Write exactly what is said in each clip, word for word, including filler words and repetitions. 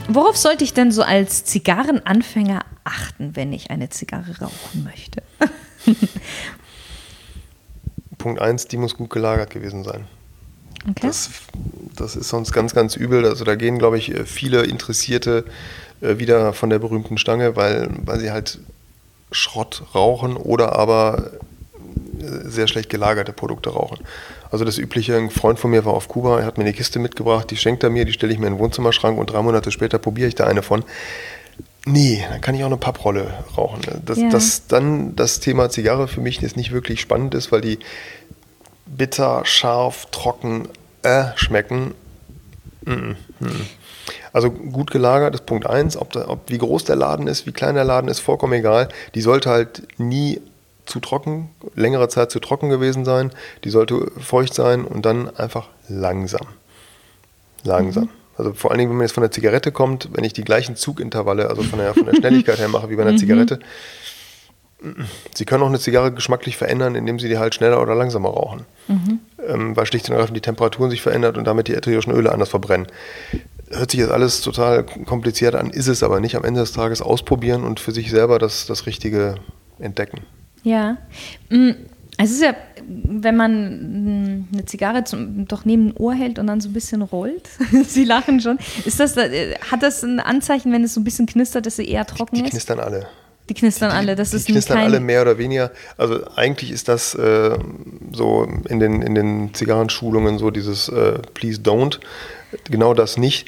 Worauf sollte ich denn so als Zigarrenanfänger achten, wenn ich eine Zigarre rauchen möchte? Punkt eins, die muss gut gelagert gewesen sein. Okay. Das, das ist sonst ganz, ganz übel. Also da gehen, glaube ich, viele Interessierte äh, wieder von der berühmten Stange, weil, weil sie halt Schrott rauchen oder aber sehr schlecht gelagerte Produkte rauchen. Also das Übliche, ein Freund von mir war auf Kuba, er hat mir eine Kiste mitgebracht, die schenkt er mir, die stelle ich mir in den Wohnzimmerschrank und drei Monate später probiere ich da eine von. Nee, dann kann ich auch eine Papprolle rauchen. Das, Ja. das dann das Thema Zigarre für mich jetzt nicht wirklich spannend ist, weil die bitter, scharf, trocken äh, schmecken. Mm-mm. Also gut gelagert ist Punkt eins. Ob, da, ob wie groß der Laden ist, wie klein der Laden ist, vollkommen egal. Die sollte halt nie zu trocken, längere Zeit zu trocken gewesen sein. Die sollte feucht sein und dann einfach langsam. Langsam. Mhm. Also vor allen Dingen, wenn man jetzt von der Zigarette kommt, wenn ich die gleichen Zugintervalle, also von der, von der Schnelligkeit her mache wie bei einer Mhm. Zigarette. Sie können auch eine Zigarre geschmacklich verändern, indem Sie die halt schneller oder langsamer rauchen. Mhm. Ähm, weil schlicht und ergreifend die Temperaturen sich verändert und damit die ätherischen Öle anders verbrennen. Hört sich jetzt alles total kompliziert an, ist es aber nicht. Am Ende des Tages ausprobieren und für sich selber das, das Richtige entdecken. Ja, es ist ja, wenn man eine Zigarre zum, doch neben ein Ohr hält und dann so ein bisschen rollt, Sie lachen schon, ist das, hat das ein Anzeichen, wenn es so ein bisschen knistert, dass sie eher trocken die, die ist? Die knistern alle. Die knistern die, alle, das die ist Die knistern kein alle mehr oder weniger. Also eigentlich ist das äh, so in den, in den Zigarrenschulungen so dieses äh, Please don't, genau das nicht.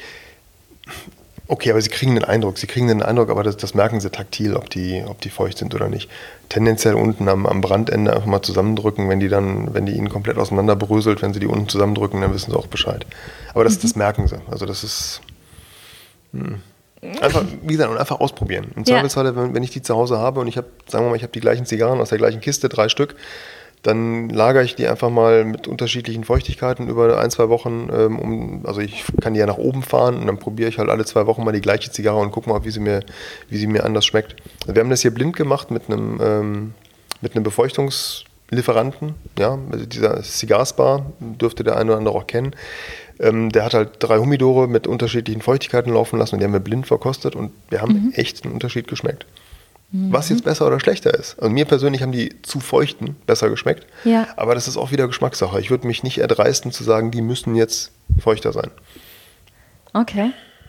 Okay, aber sie kriegen den Eindruck, sie kriegen den Eindruck, aber das, das merken sie taktil, ob die, ob die feucht sind oder nicht. Tendenziell unten am, am Brandende einfach mal zusammendrücken, wenn die dann, wenn die ihnen komplett auseinanderbröselt, wenn sie die unten zusammendrücken, dann wissen sie auch Bescheid. Aber das, mhm. das merken sie. Also das ist mh. einfach, wie gesagt, und einfach ausprobieren. Im Ja. Zweifelsfall, wenn, wenn ich die zu Hause habe und ich habe, sagen wir mal, ich habe die gleichen Zigarren aus der gleichen Kiste, drei Stück, dann lagere ich die einfach mal mit unterschiedlichen Feuchtigkeiten über ein, zwei Wochen. Ähm, um, also ich kann die ja nach oben fahren und dann probiere ich halt alle zwei Wochen mal die gleiche Zigarre und gucke mal, wie sie mir, wie sie mir anders schmeckt. Wir haben das hier blind gemacht mit einem, ähm, mit einem Befeuchtungslieferanten. Ja, also dieser Cigar-Spar, dürfte der eine oder andere auch kennen. Ähm, der hat halt drei Humidore mit unterschiedlichen Feuchtigkeiten laufen lassen und die haben wir blind verkostet und wir haben mhm. echt einen Unterschied geschmeckt. Was jetzt besser oder schlechter ist. Also mir persönlich haben die zu feuchten besser geschmeckt. Ja. Aber das ist auch wieder Geschmackssache. Ich würde mich nicht erdreisten zu sagen, die müssen jetzt feuchter sein. Okay.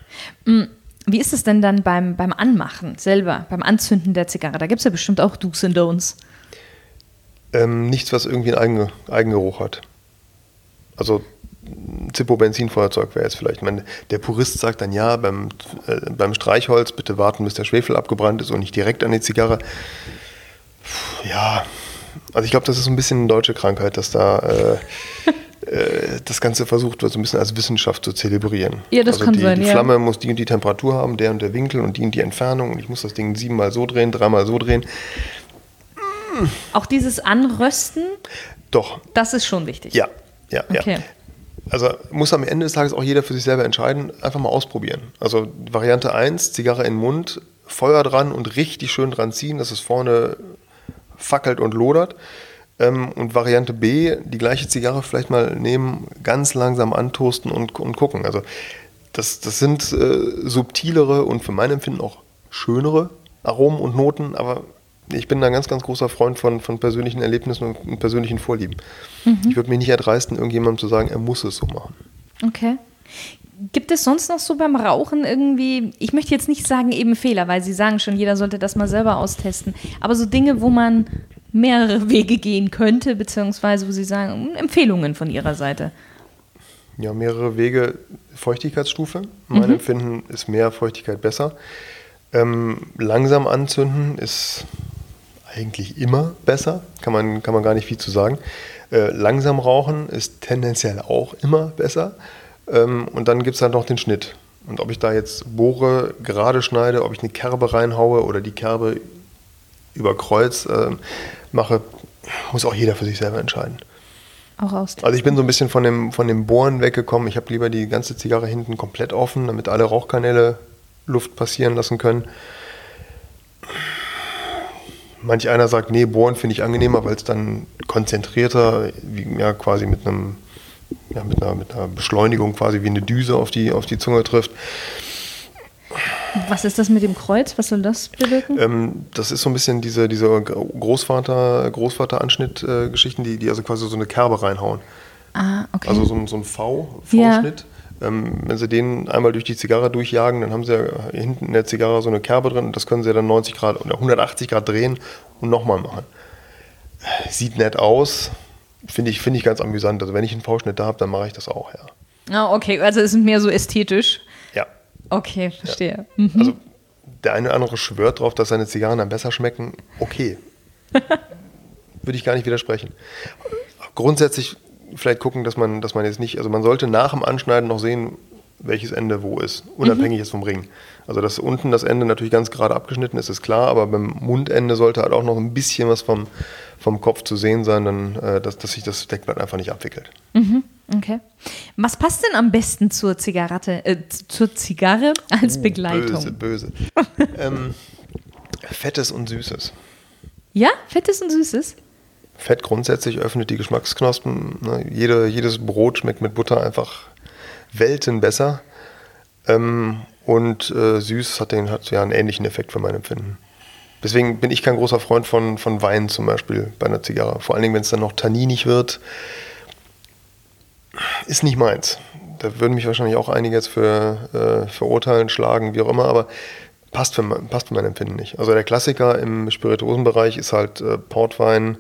Wie ist es denn dann beim, beim Anmachen selber, beim Anzünden der Zigarre? Da gibt es ja bestimmt auch Do's and Don'ts. Ähm, nichts, was irgendwie einen Eigen, Eigengeruch hat. Also Zippo-Benzinfeuerzeug wäre jetzt vielleicht. Ich meine, der Purist sagt dann, ja, beim, äh, beim Streichholz bitte warten, bis der Schwefel abgebrannt ist und nicht direkt an die Zigarre. Puh, ja, also ich glaube, das ist so ein bisschen eine deutsche Krankheit, dass da äh, äh, das Ganze versucht wird, so ein bisschen als Wissenschaft zu zelebrieren. Ja, das also kann die, sein, die ja. Flamme muss die und die Temperatur haben, der und der Winkel und die und die Entfernung und ich muss das Ding siebenmal so drehen, dreimal so drehen. Auch dieses Anrösten? Doch. Das ist schon wichtig. Ja, ja, okay. ja. Also muss am Ende des Tages auch jeder für sich selber entscheiden, einfach mal ausprobieren. Also Variante eins, Zigarre in den Mund, Feuer dran und richtig schön dran ziehen, dass es vorne fackelt und lodert. Ähm, und Variante B, die gleiche Zigarre vielleicht mal nehmen, ganz langsam antoasten und, und gucken. Also das, das sind äh, subtilere und für mein Empfinden auch schönere Aromen und Noten, aber ich bin da ein ganz, ganz großer Freund von, von persönlichen Erlebnissen und persönlichen Vorlieben. Mhm. Ich würde mich nicht erdreisten, irgendjemandem zu sagen, er muss es so machen. Okay. Gibt es sonst noch so beim Rauchen irgendwie, ich möchte jetzt nicht sagen eben Fehler, weil Sie sagen schon, jeder sollte das mal selber austesten, aber so Dinge, wo man mehrere Wege gehen könnte, beziehungsweise wo Sie sagen, Empfehlungen von Ihrer Seite? Ja, mehrere Wege. Feuchtigkeitsstufe. Mein mhm. Empfinden ist mehr Feuchtigkeit besser. Ähm, langsam anzünden ist eigentlich immer besser, kann man, kann man gar nicht viel zu sagen. Äh, langsam rauchen ist tendenziell auch immer besser. Ähm, und dann gibt es halt noch den Schnitt. Und ob ich da jetzt bohre, gerade schneide, ob ich eine Kerbe reinhaue oder die Kerbe über Kreuz äh, mache, muss auch jeder für sich selber entscheiden. Auch austesten. Also ich bin so ein bisschen von dem, von dem Bohren weggekommen. Ich habe lieber die ganze Zigarre hinten komplett offen, damit alle Rauchkanäle Luft passieren lassen können. Manch einer sagt, nee, bohren finde ich angenehmer, weil es dann konzentrierter, wie, ja, quasi mit einem, ja, mit einer, mit einer Beschleunigung quasi wie eine Düse auf die, auf die Zunge trifft. Was ist das mit dem Kreuz? Was soll das bewirken? Ähm, das ist so ein bisschen diese, diese Großvater, Großvater-Anschnitt-Geschichten, die, die also quasi so eine Kerbe reinhauen. Ah, okay. Also so ein, so ein V, V-Schnitt. Ja. Ähm, wenn Sie den einmal durch die Zigarre durchjagen, dann haben Sie ja hinten in der Zigarre so eine Kerbe drin und das können Sie dann neunzig Grad oder hundertachtzig Grad drehen und nochmal machen. Sieht nett aus, finde ich, find ich ganz amüsant. Also wenn ich einen V-Schnitt da habe, dann mache ich das auch, ja. Ah, okay, also es ist mehr so ästhetisch. Ja. Okay, verstehe. Ja. Mhm. Also der eine oder andere schwört drauf, dass seine Zigarren dann besser schmecken. Okay. Würde ich gar nicht widersprechen. Grundsätzlich vielleicht gucken, dass man, dass man jetzt nicht, also man sollte nach dem Anschneiden noch sehen, welches Ende wo ist, unabhängig mhm. ist vom Ring. Also dass unten das Ende natürlich ganz gerade abgeschnitten ist, ist klar, aber beim Mundende sollte halt auch noch ein bisschen was vom, vom Kopf zu sehen sein, dann, äh, dass, dass sich das Deckblatt einfach nicht abwickelt. Mhm. Okay. Was passt denn am besten zur Zigarette, äh, zur Zigarre als uh, Begleitung? Böse, böse. ähm, Fettes und Süßes. Ja, Fettes und Süßes? Fett grundsätzlich öffnet die Geschmacksknospen. Ne? Jede, jedes Brot schmeckt mit Butter einfach Welten besser. Ähm, und äh, süß hat, den, hat ja einen ähnlichen Effekt für mein Empfinden. Deswegen bin ich kein großer Freund von, von Wein zum Beispiel bei einer Zigarre. Vor allen Dingen, wenn es dann noch tanninig wird. Ist nicht meins. Da würden mich wahrscheinlich auch einige jetzt für äh, verurteilen, schlagen, wie auch immer, aber passt für, passt für mein Empfinden nicht. Also der Klassiker im Spirituosenbereich ist halt äh, Portwein,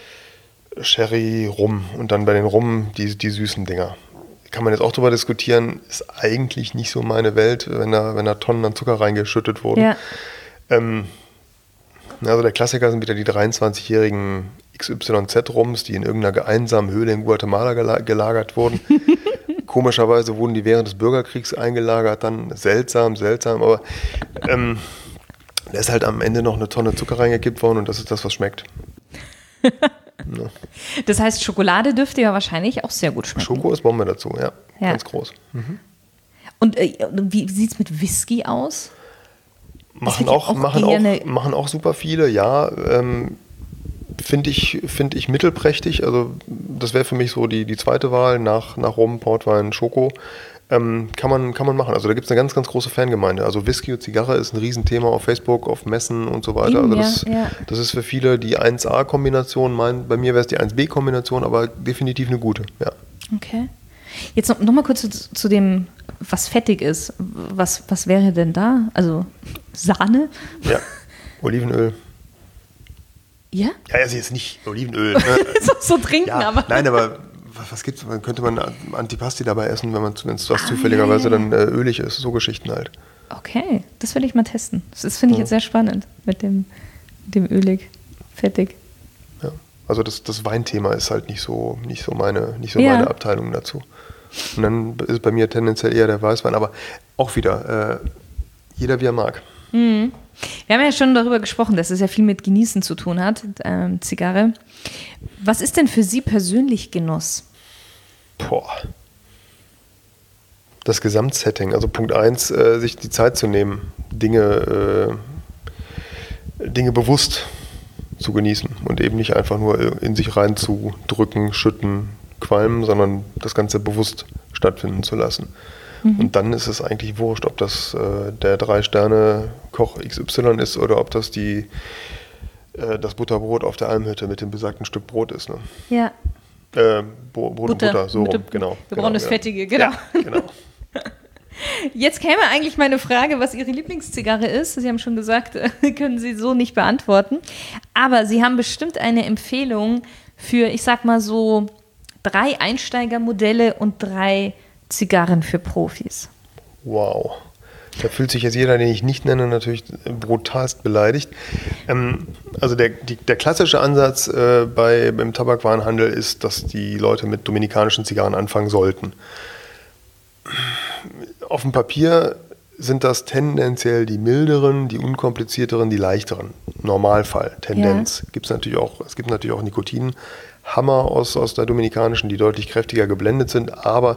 Sherry, Rum und dann bei den Rum die, die süßen Dinger. Kann man jetzt auch drüber diskutieren, ist eigentlich nicht so meine Welt, wenn da, wenn da Tonnen an Zucker reingeschüttet wurden. Ja. Ähm, also der Klassiker sind wieder die dreiundzwanzigjährigen X Y Z-Rums, die in irgendeiner einsamen Höhle in Guatemala gelagert wurden. Komischerweise wurden die während des Bürgerkriegs eingelagert, dann seltsam, seltsam, aber ähm, da ist halt am Ende noch eine Tonne Zucker reingekippt worden und das ist das, was schmeckt. Ja. Das heißt, Schokolade dürfte ja wahrscheinlich auch sehr gut schmecken. Schoko ist Bombe dazu, ja, ja. Ganz groß. Mhm. Und äh, wie sieht es mit Whisky aus? Machen auch, auch, machen, auch, machen auch super viele, ja. Ähm, Finde ich, find ich mittelprächtig. Also das wäre für mich so die, die zweite Wahl nach, nach Rum, Portwein, Schoko. Ähm, kann man, kann man machen. Also da gibt es eine ganz, ganz große Fangemeinde. Also Whisky und Zigarre ist ein Riesenthema auf Facebook, auf Messen und so weiter. Also das, ja, ja. das ist für viele die eins A-Kombination. Mein, bei mir wäre es die eins B-Kombination, aber definitiv eine gute. Ja. Okay. Jetzt noch, noch mal kurz zu, zu dem, was fettig ist. Was, was wäre denn da? Also Sahne? Ja, Olivenöl. Ja? Ja, also jetzt nicht Olivenöl. Ne? so, so trinken, ja, aber. Nein, aber was, was gibt's? Könnte man Antipasti dabei essen, wenn man es was ah, zufälligerweise ja, ja. dann äh, ölig ist? So Geschichten halt. Okay, das will ich mal testen. Das finde ich ja. jetzt sehr spannend mit dem, mit dem ölig, fettig. Ja, also das, das Weinthema ist halt nicht so, nicht so meine, nicht so ja. meine Abteilung dazu. Und dann ist bei mir tendenziell eher der Weißwein, aber auch wieder, äh, jeder wie er mag. Mhm. Wir haben ja schon darüber gesprochen, dass es ja viel mit Genießen zu tun hat, ähm, Zigarre. Was ist denn für Sie persönlich Genuss? Boah. Das Gesamtsetting. Also Punkt eins, äh, sich die Zeit zu nehmen, Dinge, äh, Dinge bewusst zu genießen und eben nicht einfach nur in sich reinzudrücken, schütten, qualmen, sondern das Ganze bewusst stattfinden zu lassen. Mhm. Und dann ist es eigentlich wurscht, ob das äh, der Drei-Sterne-Koch X Y ist oder ob das die, äh, das Butterbrot auf der Almhütte mit dem besagten Stück Brot ist. Ne? Ja. Äh, Brot Butter, und Butter, so Butter, rum, genau. Wir brauchen das Fettige, genau. Ja, genau. Jetzt käme eigentlich meine Frage, was Ihre Lieblingszigarre ist. Sie haben schon gesagt, können Sie so nicht beantworten. Aber Sie haben bestimmt eine Empfehlung für, ich sag mal so, drei Einsteigermodelle und drei Zigarren für Profis. Wow. Da fühlt sich jetzt jeder, den ich nicht nenne, natürlich brutalst beleidigt. Ähm, also der, die, der klassische Ansatz äh, bei, beim Tabakwarenhandel ist, dass die Leute mit dominikanischen Zigarren anfangen sollten. Auf dem Papier sind das tendenziell die milderen, die unkomplizierteren, die leichteren. Normalfall, Tendenz. Ja. Gibt's natürlich auch, es gibt natürlich auch Nikotinhammer aus, aus der dominikanischen, die deutlich kräftiger geblendet sind, aber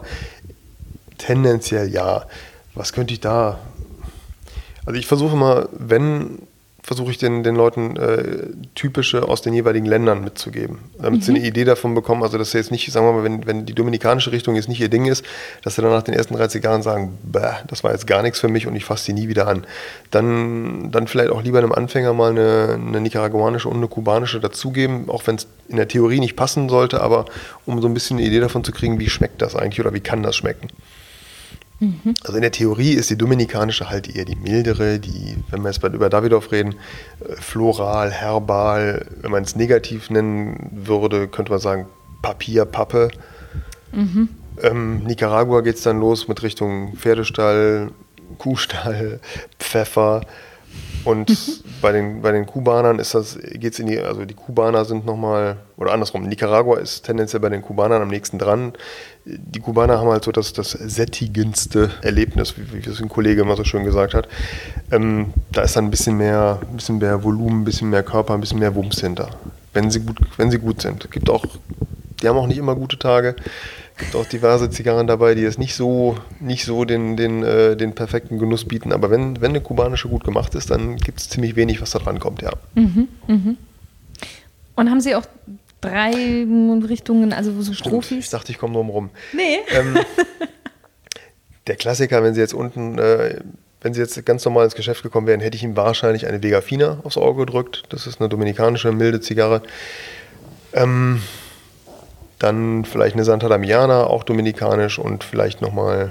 tendenziell ja. Was könnte ich da? Also ich versuche mal, wenn versuche ich den, den Leuten äh, typische aus den jeweiligen Ländern mitzugeben, damit mhm. sie eine Idee davon bekommen, also dass sie jetzt nicht, sagen wir mal, wenn, wenn die dominikanische Richtung jetzt nicht ihr Ding ist, dass sie dann nach den ersten drei Zigarren sagen, bäh, das war jetzt gar nichts für mich und ich fasse die nie wieder an. Dann, dann vielleicht auch lieber einem Anfänger mal eine, eine nicaraguanische und eine kubanische dazugeben, auch wenn es in der Theorie nicht passen sollte, aber um so ein bisschen eine Idee davon zu kriegen, wie schmeckt das eigentlich oder wie kann das schmecken. Mhm. Also in der Theorie ist die dominikanische halt eher die mildere, die, wenn wir jetzt über Davidoff reden, floral, herbal, wenn man es negativ nennen würde, könnte man sagen Papier, Pappe. Mhm. Ähm, Nicaragua geht es dann los mit Richtung Pferdestall, Kuhstall, Pfeffer. Und mhm. bei den, bei den Kubanern ist das, geht's in die, also die Kubaner sind nochmal, oder andersrum, Nicaragua ist tendenziell bei den Kubanern am nächsten dran. Die Kubaner haben halt so das, das sättigendste Erlebnis, wie, wie es ein Kollege immer so schön gesagt hat. Ähm, da ist dann ein bisschen mehr, ein bisschen mehr Volumen, ein bisschen mehr Körper, ein bisschen mehr Wumms hinter, wenn sie gut, wenn sie gut sind. Es gibt auch, die haben auch nicht immer gute Tage. Es gibt auch diverse Zigarren dabei, die jetzt nicht so, nicht so den, den, äh, den perfekten Genuss bieten. Aber wenn, wenn eine kubanische gut gemacht ist, dann gibt es ziemlich wenig, was da dran kommt, ja. Mhm, mhm. Und haben Sie auch drei Richtungen, also so Strophis? Ich dachte, ich komme drum rum. Nee. Ähm, der Klassiker, wenn Sie jetzt unten, äh, wenn Sie jetzt ganz normal ins Geschäft gekommen wären, hätte ich Ihnen wahrscheinlich eine Vega Fina aufs Auge gedrückt. Das ist eine dominikanische, milde Zigarre. Ähm... Dann vielleicht eine Santa Damiana, auch dominikanisch und vielleicht nochmal,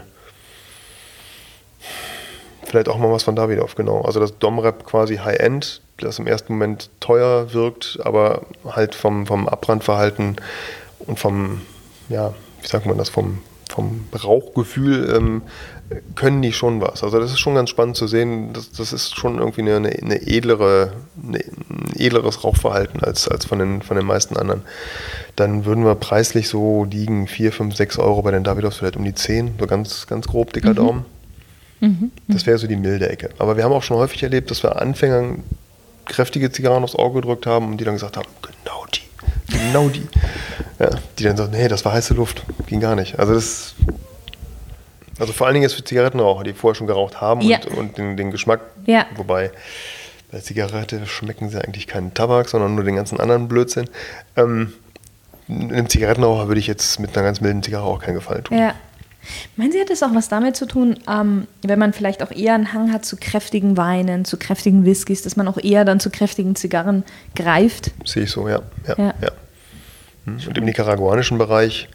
vielleicht auch mal was von Davidoff, genau. Also das Domrep quasi High-End, das im ersten Moment teuer wirkt, aber halt vom, vom Abbrandverhalten und vom, ja, wie sagt man das, vom, vom Rauchgefühl ähm, können die schon was. Also das ist schon ganz spannend zu sehen, das, das ist schon irgendwie eine, eine, eine edlere, eine, ein edleres Rauchverhalten als, als von, den, von den meisten anderen. Dann würden wir preislich so liegen, vier, fünf, sechs Euro bei den Davidoffs, vielleicht um die zehn, so ganz, ganz grob, dicker mhm. Daumen. Mhm. Das wäre so die milde Ecke. Aber wir haben auch schon häufig erlebt, dass wir Anfängern kräftige Zigarren aufs Auge gedrückt haben und die dann gesagt haben, genau die, genau die. Ja, die dann sagen, nee, das war heiße Luft, ging gar nicht. Also das, also vor allen Dingen jetzt für Zigarettenraucher, die vorher schon geraucht haben ja. und, und den, den Geschmack, ja. wobei bei Zigarette schmecken sie eigentlich keinen Tabak, sondern nur den ganzen anderen Blödsinn. Ähm, einem Zigarettenraucher würde ich jetzt mit einer ganz milden Zigarre auch keinen Gefallen tun. Ja. Meinen Sie, hat das auch was damit zu tun, ähm, wenn man vielleicht auch eher einen Hang hat zu kräftigen Weinen, zu kräftigen Whiskys, dass man auch eher dann zu kräftigen Zigarren greift? Sehe ich so, ja. ja, ja. ja. Und im nicaraguanischen Bereich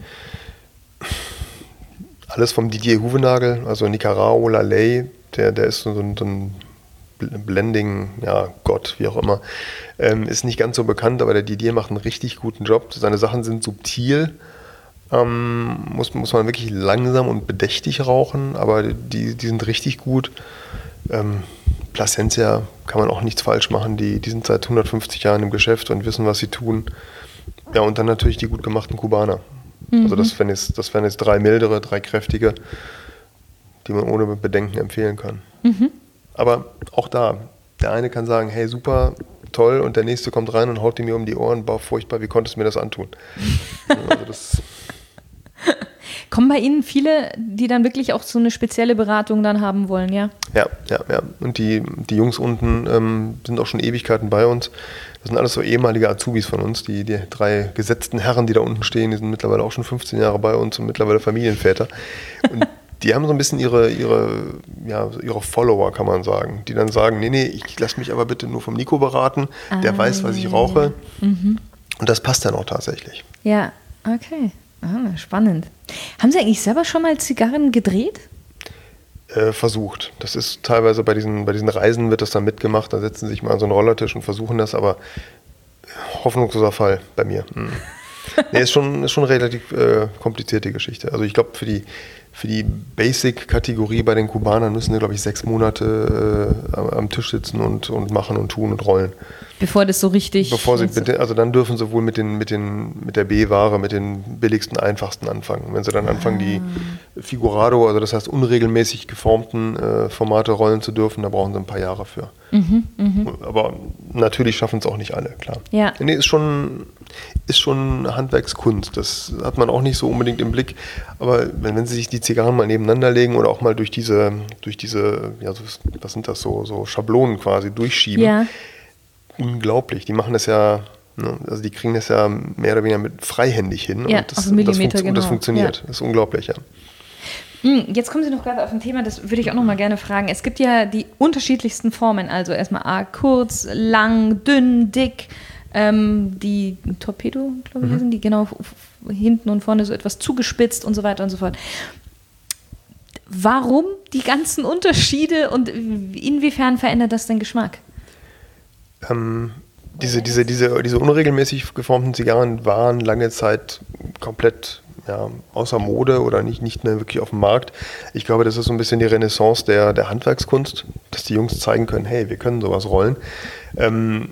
alles vom Didier Huvenagel, also Nicarao, La Ley, der, der ist so ein, so ein Blending, ja, Gott, wie auch immer, ähm, ist nicht ganz so bekannt, aber der Didier macht einen richtig guten Job. Seine Sachen sind subtil, ähm, muss, muss man wirklich langsam und bedächtig rauchen, aber die, die sind richtig gut. Ähm, Plasencia kann man auch nichts falsch machen, die, die sind seit hundertfünfzig Jahren im Geschäft und wissen, was sie tun. Ja, und dann natürlich die gut gemachten Kubaner. Mhm. Also das wären jetzt, das wären jetzt drei mildere, drei kräftige, die man ohne Bedenken empfehlen kann. Mhm. Aber auch da, der eine kann sagen, hey, super, toll, und der nächste kommt rein und haut die mir um die Ohren, boah, furchtbar, wie konntest du mir das antun? Also das Kommen bei Ihnen viele, die dann wirklich auch so eine spezielle Beratung dann haben wollen, ja? Ja, ja, ja. Und die, die Jungs unten ähm, sind auch schon Ewigkeiten bei uns. Das sind alles so ehemalige Azubis von uns. Die, die drei gesetzten Herren, die da unten stehen, die sind mittlerweile auch schon fünfzehn Jahre bei uns und mittlerweile Familienväter. Und die haben so ein bisschen ihre, ihre, ja, ihre Follower, kann man sagen, die dann sagen, nee, nee, ich lasse mich aber bitte nur vom Nico beraten, der ah, weiß, was ich rauche. Mhm. Und das passt dann auch tatsächlich. Ja, okay. Ah, spannend. Haben Sie eigentlich selber schon mal Zigarren gedreht? Äh, versucht. Das ist teilweise bei diesen, bei diesen Reisen wird das dann mitgemacht, da setzen sie sich mal an so einen Rollertisch und versuchen das, aber hoffnungsloser Fall bei mir. Hm. Nee, ist schon, ist schon eine relativ äh, komplizierte Geschichte. Also ich glaube, für die, für die Basic-Kategorie bei den Kubanern müssen wir, glaube ich, sechs Monate äh, am, am Tisch sitzen und, und machen und tun und rollen. Bevor das so richtig... Bevor sie, mit den, also dann dürfen sie wohl mit, den, mit, den, mit der B-Ware, mit den billigsten, einfachsten anfangen. Wenn sie dann anfangen, ah. die Figurado, also das heißt unregelmäßig geformten äh, Formate rollen zu dürfen, da brauchen sie ein paar Jahre für. Mhm, mh. Aber natürlich schaffen es auch nicht alle, klar. Ja. Nee, ist schon, ist schon Handwerkskunst. Das hat man auch nicht so unbedingt im Blick. Aber wenn, wenn Sie sich die Zigarren mal nebeneinander legen oder auch mal durch diese, durch diese, ja, was sind das, so, so Schablonen quasi durchschieben, Ja. unglaublich. Die machen das ja, ne, also die kriegen das ja mehr oder weniger mit freihändig hin. Ja, und das, auf einen Millimeter, das, funkt- und das genau. funktioniert. Ja. Das ist unglaublich, ja. Hm, Jetzt kommen Sie noch gerade auf ein Thema, das würde ich auch noch mal gerne fragen. Es gibt ja die unterschiedlichsten Formen, also erstmal A, kurz, lang, dünn, dick, ähm, die Torpedo, glaube ich, Mhm. sind die, genau, f- f- hinten und vorne so etwas zugespitzt und so weiter und so fort. Warum die ganzen Unterschiede und inwiefern verändert das den Geschmack? Ähm, diese, diese, diese, diese unregelmäßig geformten Zigarren waren lange Zeit komplett ja, außer Mode oder nicht, nicht mehr wirklich auf dem Markt. Ich glaube, das ist so ein bisschen die Renaissance der, der Handwerkskunst, dass die Jungs zeigen können, hey, wir können sowas rollen. Ähm,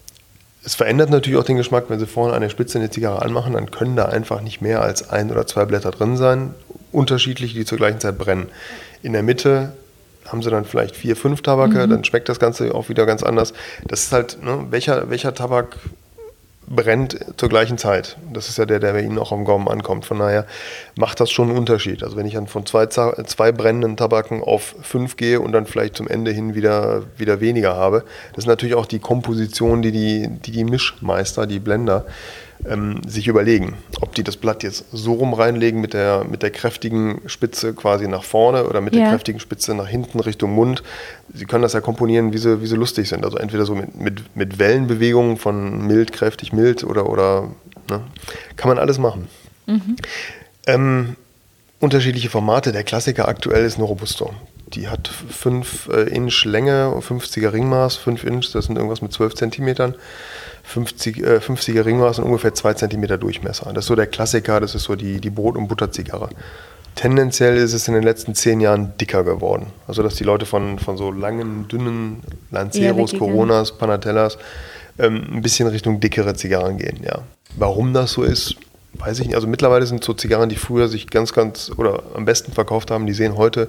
es verändert natürlich auch den Geschmack, wenn sie vorne an der Spitze eine Zigarre anmachen, dann können da einfach nicht mehr als ein oder zwei Blätter drin sein, unterschiedliche, die zur gleichen Zeit brennen. In der Mitte haben sie dann vielleicht vier, fünf Tabake, mhm. dann schmeckt das Ganze auch wieder ganz anders. Das ist halt, ne, welcher, welcher Tabak brennt zur gleichen Zeit. Das ist ja der, der bei Ihnen auch am Gaumen ankommt. Von daher macht das schon einen Unterschied. Also wenn ich dann von zwei, zwei brennenden Tabaken auf fünf gehe und dann vielleicht zum Ende hin wieder, wieder weniger habe, das ist natürlich auch die Komposition, die die, die, die Mischmeister, die Blender, ähm, sich überlegen. Ob die das Blatt jetzt so rum reinlegen mit der, mit der kräftigen Spitze quasi nach vorne oder mit Ja. der kräftigen Spitze nach hinten Richtung Mund. Sie können das ja komponieren, wie sie, wie sie lustig sind. Also entweder so mit, mit, mit Wellenbewegungen von mild, kräftig, mild oder, oder ne? Kann man alles machen. Mhm. Ähm, unterschiedliche Formate. Der Klassiker aktuell ist eine Robusto. Die hat fünf Inch Länge, fünfziger Ringmaß, fünf Inch, das sind irgendwas mit zwölf Zentimetern. fünfzig, äh, fünfziger Ringmaß und ungefähr zwei Zentimeter Durchmesser. Das ist so der Klassiker, das ist so die, die Brot- und Butterzigarre. Tendenziell ist es in den letzten zehn Jahren dicker geworden. Also dass die Leute von, von so langen, dünnen Lanceros, Coronas, Panatellas ähm, ein bisschen Richtung dickere Zigarren gehen. Ja. Warum das so ist, weiß ich nicht. Also mittlerweile sind so Zigarren, die früher sich ganz, ganz oder am besten verkauft haben, die sehen heute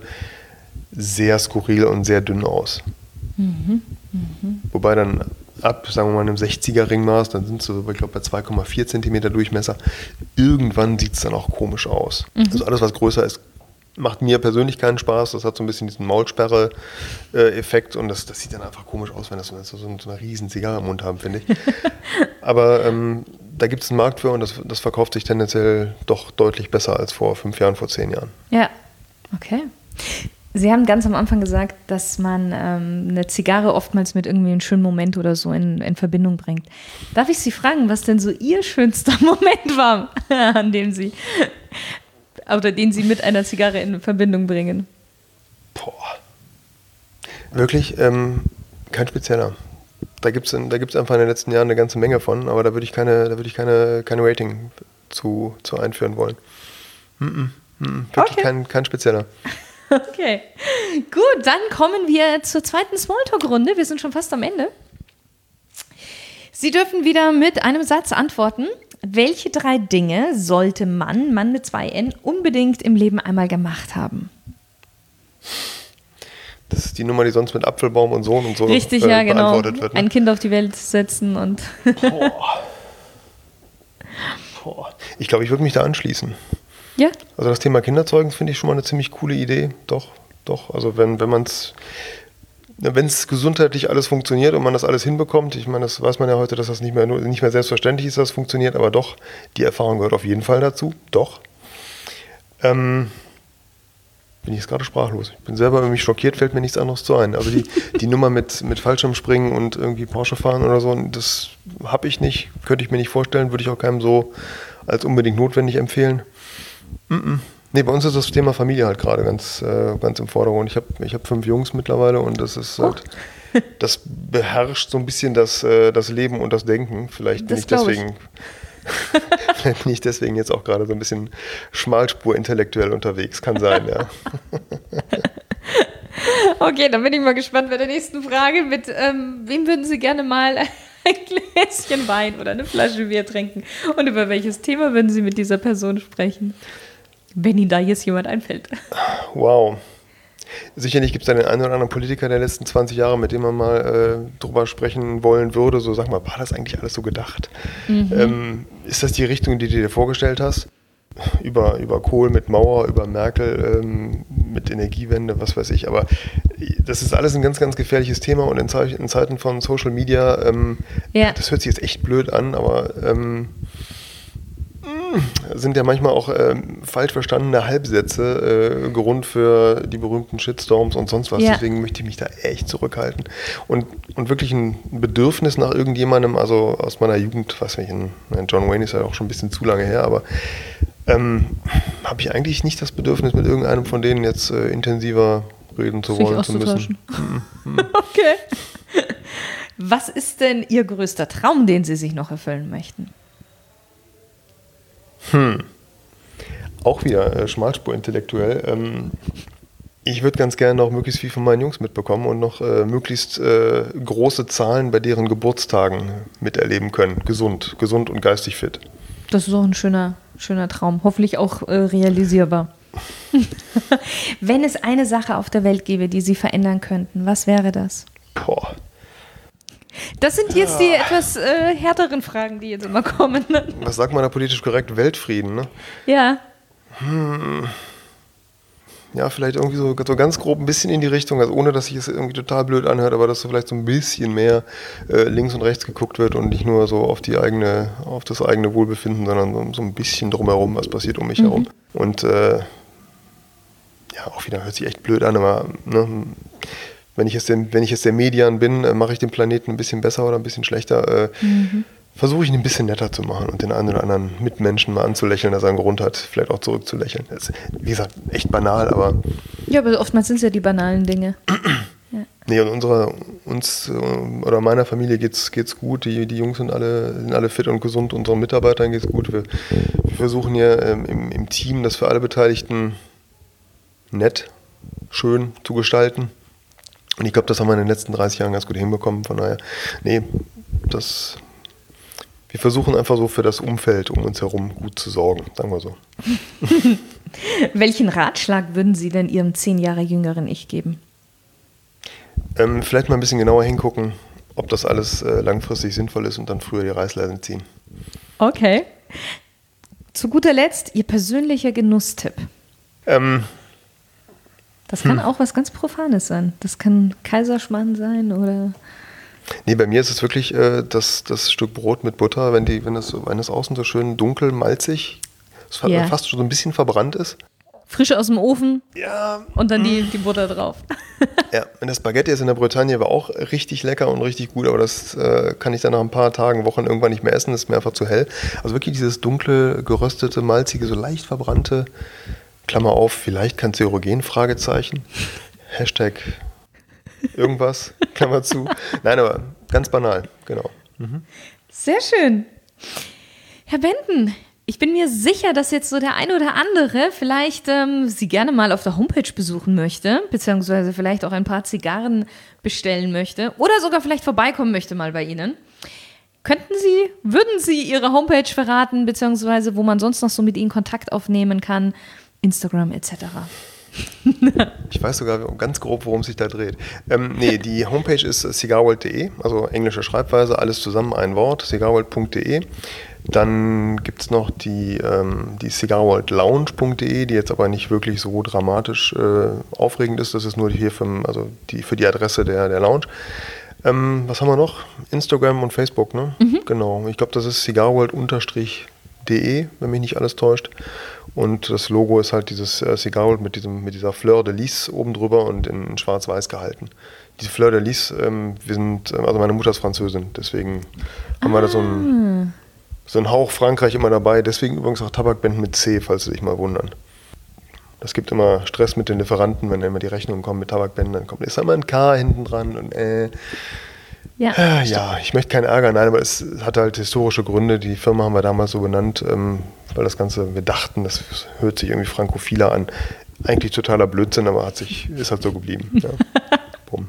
sehr skurril und sehr dünn aus. Mhm. Mhm. Wobei dann ab, sagen wir mal, einem sechziger Ringmaß, dann sind sie, ich glaube, bei zwei Komma vier Zentimeter Durchmesser. Irgendwann sieht es dann auch komisch aus. Mhm. Also alles, was größer ist, macht mir persönlich keinen Spaß. Das hat so ein bisschen diesen Maulsperre-Effekt und das, das sieht dann einfach komisch aus, wenn das so, so eine riesen Zigarre im Mund haben, finde ich. Aber ähm, da gibt es einen Markt für und das, das verkauft sich tendenziell doch deutlich besser als vor fünf Jahren, vor zehn Jahren. Ja, okay. Sie haben ganz am Anfang gesagt, dass man ähm, eine Zigarre oftmals mit irgendwie einem schönen Moment oder so in, in Verbindung bringt. Darf ich Sie fragen, was denn so Ihr schönster Moment war, an dem Sie oder den Sie mit einer Zigarre in Verbindung bringen? Boah. Wirklich ähm, kein spezieller. Da gibt es da gibt's einfach in den letzten Jahren eine ganze Menge von, aber da würde ich keine, da würde ich keine, keine Rating zu, zu einführen wollen. Mm-mm, mm-mm, wirklich Okay. kein, kein spezieller. Okay, gut, dann kommen wir zur zweiten Smalltalk-Runde. Wir sind schon fast am Ende. Sie dürfen wieder mit einem Satz antworten. Welche drei Dinge sollte man, Mann mit zwei N, unbedingt im Leben einmal gemacht haben? Das ist die Nummer, die sonst mit Apfelbaum und Sohn und so Richtig, äh, ja, genau. beantwortet wird. Ne? Ein Kind auf die Welt setzen und... Boah. Boah. Ich glaube, ich würde mich da anschließen. Ja? Also das Thema Kinderzeugen finde ich schon mal eine ziemlich coole Idee. Doch, doch. Also wenn, wenn man es, wenn es gesundheitlich alles funktioniert und man das alles hinbekommt, ich meine, das weiß man ja heute, dass das nicht mehr, nicht mehr selbstverständlich ist, dass es funktioniert, aber doch, die Erfahrung gehört auf jeden Fall dazu. Doch. Ähm, bin ich jetzt gerade sprachlos. Ich bin selber über mich schockiert, fällt mir nichts anderes zu ein. Also die, die Nummer mit, mit Fallschirmspringen und irgendwie Porsche fahren oder so, das habe ich nicht, könnte ich mir nicht vorstellen, würde ich auch keinem so als unbedingt notwendig empfehlen. Mm-mm. Nee, bei uns ist das Thema Familie halt gerade ganz, äh, ganz im Vordergrund. Ich habe ich hab fünf Jungs mittlerweile und das ist halt, das beherrscht so ein bisschen das, äh, das Leben und das Denken. Vielleicht bin Das ich glaub ich. deswegen, vielleicht bin ich deswegen jetzt auch gerade so ein bisschen Schmalspur intellektuell unterwegs. Kann sein, ja. Okay, dann bin ich mal gespannt bei der nächsten Frage. Mit ähm, wem würden Sie gerne mal ein Gläschen Wein oder eine Flasche Bier trinken? Und über welches Thema würden Sie mit dieser Person sprechen? Wenn Ihnen da jetzt jemand einfällt. Wow. Sicherlich gibt es da den einen oder anderen Politiker der letzten zwanzig Jahre, mit dem man mal äh, drüber sprechen wollen würde. So, sag mal, war das eigentlich alles so gedacht? Mhm. Ähm, ist das die Richtung, die du dir vorgestellt hast? Über, über Kohl mit Mauer, über Merkel ähm, mit Energiewende, was weiß ich. Aber das ist alles ein ganz, ganz gefährliches Thema und in, Ze- in Zeiten von Social Media, ähm, ja. das hört sich jetzt echt blöd an, aber ähm, sind ja manchmal auch ähm, falsch verstandene Halbsätze äh, Grund für die berühmten Shitstorms und sonst was. Ja. Deswegen möchte ich mich da echt zurückhalten. Und, und wirklich ein Bedürfnis nach irgendjemandem, also aus meiner Jugend, was weiß ich, ein, John Wayne ist ja auch schon ein bisschen zu lange her, aber ähm, habe ich eigentlich nicht das Bedürfnis, mit irgendeinem von denen jetzt äh, intensiver reden zu wollen, zu müssen. Okay. Was ist denn Ihr größter Traum, den Sie sich noch erfüllen möchten? Hm. Auch wieder äh, Schmalspur intellektuell. Ähm, ich würde ganz gerne noch möglichst viel von meinen Jungs mitbekommen und noch äh, möglichst äh, große Zahlen bei deren Geburtstagen miterleben können. Gesund, gesund und geistig fit. Das ist auch ein schöner, schöner Traum. Hoffentlich auch äh, realisierbar. Wenn es eine Sache auf der Welt gäbe, die Sie verändern könnten, was wäre das? Boah. Das sind jetzt die etwas äh, härteren Fragen, die jetzt immer kommen. Ne? Was sagt man da politisch korrekt? Weltfrieden, ne? Ja. Hm. Ja, vielleicht irgendwie so, so ganz grob ein bisschen in die Richtung, also ohne, dass sich es irgendwie total blöd anhört, aber dass so vielleicht so ein bisschen mehr äh, links und rechts geguckt wird und nicht nur so auf die eigene, auf das eigene Wohlbefinden, sondern so, so ein bisschen drumherum, was passiert um mich mhm. herum. Und äh, ja, auch wieder hört sich echt blöd an, aber ne, wenn ich jetzt der, wenn ich jetzt der Median bin, äh, mache ich den Planeten ein bisschen besser oder ein bisschen schlechter, äh, mhm. versuche ich ihn ein bisschen netter zu machen und den einen oder anderen Mitmenschen mal anzulächeln, dass er einen Grund hat, vielleicht auch zurückzulächeln. Das ist, wie gesagt, echt banal, aber... Ja, aber oftmals sind es ja die banalen Dinge. Ja. Nee, und unserer, uns oder meiner Familie geht's, geht's gut. Die, die Jungs sind alle, sind alle fit und gesund. Unseren Mitarbeitern geht's gut. Wir, wir versuchen hier ähm, im, im Team, das für alle Beteiligten nett, schön zu gestalten. Und ich glaube, das haben wir in den letzten dreißig Jahren ganz gut hinbekommen. Von daher, nee, das... Wir versuchen einfach so für das Umfeld um uns herum gut zu sorgen, sagen wir so. Welchen Ratschlag würden Sie denn Ihrem zehn Jahre jüngeren Ich geben? Ähm, vielleicht mal ein bisschen genauer hingucken, ob das alles äh, langfristig sinnvoll ist und dann früher die Reißleine ziehen. Okay. Zu guter Letzt Ihr persönlicher Genusstipp. Ähm, das kann hm. auch was ganz Profanes sein. Das kann Kaiserschmarrn sein oder... Nee, bei mir ist es wirklich äh, das, das Stück Brot mit Butter, wenn, die, wenn, das, wenn das außen so schön dunkel, malzig, ja. fast schon so ein bisschen verbrannt ist. Frisch aus dem Ofen ja. und dann die, die Butter drauf. Ja, und das Spaghetti ist in der Bretagne war auch richtig lecker und richtig gut, aber das äh, kann ich dann nach ein paar Tagen, Wochen irgendwann nicht mehr essen, das ist mir einfach zu hell. Also wirklich dieses dunkle, geröstete, malzige, so leicht verbrannte, Klammer auf, vielleicht Kanzerogen, Fragezeichen, Hashtag... Irgendwas, Klammer zu. Nein, aber ganz banal, genau. Mhm. Sehr schön. Herr Benden, ich bin mir sicher, dass jetzt so der ein oder andere vielleicht ähm, Sie gerne mal auf der Homepage besuchen möchte, beziehungsweise vielleicht auch ein paar Zigarren bestellen möchte oder sogar vielleicht vorbeikommen möchte mal bei Ihnen. Könnten Sie, würden Sie Ihre Homepage verraten, beziehungsweise wo man sonst noch so mit Ihnen Kontakt aufnehmen kann, Instagram et cetera? Ich weiß sogar ganz grob, worum es sich da dreht. Ähm, nee, die Homepage ist cigarworld punkt de, also englische Schreibweise, alles zusammen ein Wort, cigarworld punkt de. Dann gibt es noch die, ähm, die cigarworldlounge punkt de, die jetzt aber nicht wirklich so dramatisch äh, aufregend ist. Das ist nur hier für, also die, für die Adresse der, der Lounge. Ähm, was haben wir noch? Instagram und Facebook, ne? Mhm. Genau. Ich glaube, das ist cigarworld-de, wenn mich nicht alles täuscht. Und das Logo ist halt dieses äh, Cigarworld mit, diesem, mit dieser Fleur de Lis oben drüber und in, in schwarz-weiß gehalten. Diese Fleur de Lis, ähm, wir sind, also meine Mutter ist Französin, deswegen haben ah. wir da so einen, so einen Hauch Frankreich immer dabei. Deswegen übrigens auch Tabakbänden mit C, falls Sie sich mal wundern. Das gibt immer Stress mit den Lieferanten, wenn immer die Rechnungen kommen mit Tabakbänden, dann kommt ist immer ein K hinten dran und äh. Ja, äh, ja, ich möchte keinen Ärger, nein, aber es hat halt historische Gründe. Die Firma haben wir damals so benannt, ähm, weil das Ganze, wir dachten, das hört sich irgendwie frankophiler an. Eigentlich totaler Blödsinn, aber hat sich, ist halt so geblieben. Ja. Bumm.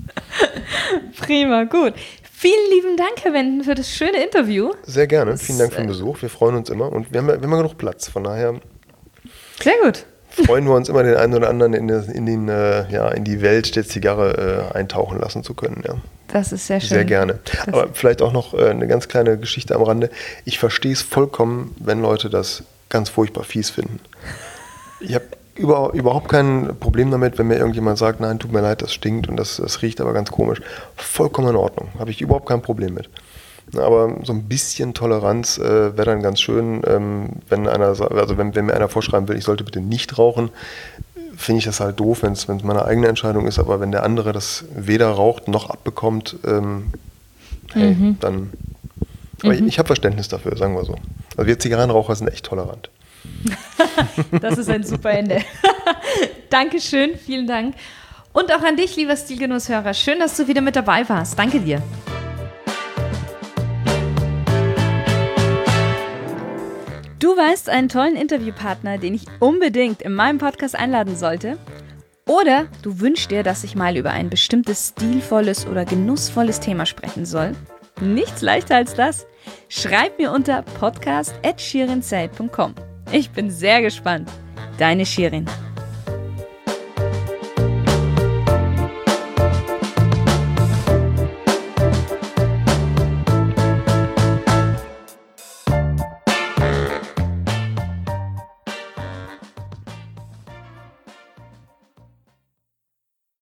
Prima, gut. Vielen lieben Dank, Herr Benden, für das schöne Interview. Sehr gerne, vielen Dank für den Besuch. Wir freuen uns immer und wir haben ja, wir haben ja genug Platz, von daher. Sehr gut. freuen wir uns immer, den einen oder anderen in, den, in, den, äh, ja, in die Welt der Zigarre äh, eintauchen lassen zu können. Ja. Das ist sehr schön. Sehr gerne. Das Aber vielleicht auch noch äh, eine ganz kleine Geschichte am Rande. Ich verstehe es vollkommen, wenn Leute das ganz furchtbar fies finden. Ich habe über, überhaupt kein Problem damit, wenn mir irgendjemand sagt, nein, tut mir leid, das stinkt und das, das riecht aber ganz komisch. Vollkommen in Ordnung. Habe ich überhaupt kein Problem mit. Aber so ein bisschen Toleranz äh, wäre dann ganz schön, ähm, wenn einer, also wenn, wenn mir einer vorschreiben will, ich sollte bitte nicht rauchen, finde ich das halt doof, wenn es meine eigene Entscheidung ist, aber wenn der andere das weder raucht noch abbekommt, ähm, hey, mhm. dann. Aber mhm. ich, ich habe Verständnis dafür, sagen wir so. Also wir Zigarrenraucher sind echt tolerant. Das ist ein super Ende. Dankeschön, vielen Dank. Und auch an dich, lieber Stilgenusshörer. Schön, dass du wieder mit dabei warst. Danke dir. Du weißt einen tollen Interviewpartner, den ich unbedingt in meinem Podcast einladen sollte? Oder du wünschst dir, dass ich mal über ein bestimmtes stilvolles oder genussvolles Thema sprechen soll? Nichts leichter als das. Schreib mir unter podcast at shirin said punkt com. Ich bin sehr gespannt. Deine Shirin.